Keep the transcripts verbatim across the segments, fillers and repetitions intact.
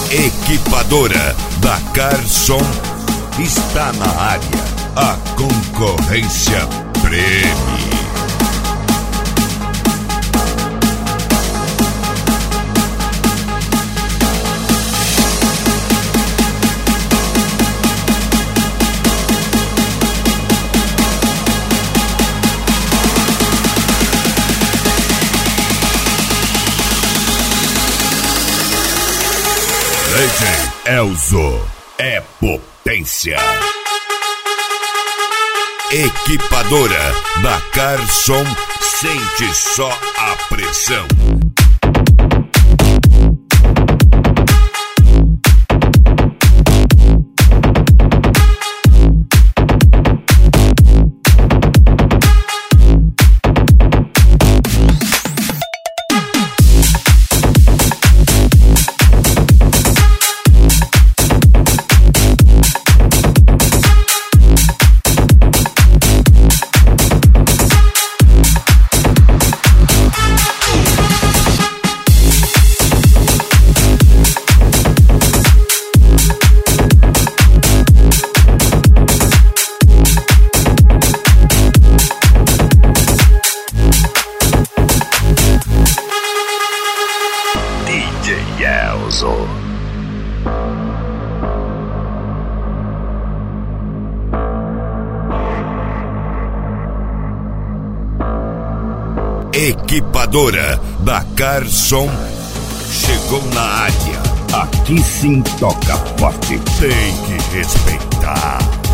Equipadora da Carson está na área. A concorrência preme. D J Elzo é potência. Equipadora da Carson, sente só a pressão. Equipadora da Carson chegou na área. Aqui sim toca forte. Tem que respeitar.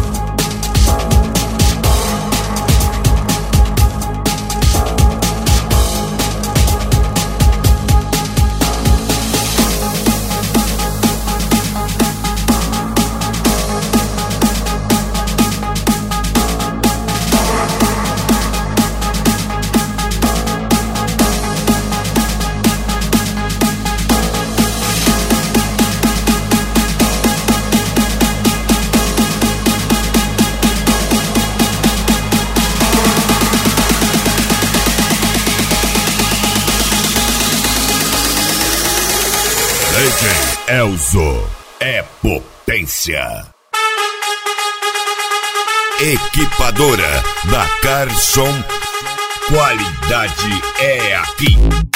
D J Elzo é potência. Equipadora da Carson, qualidade é aqui.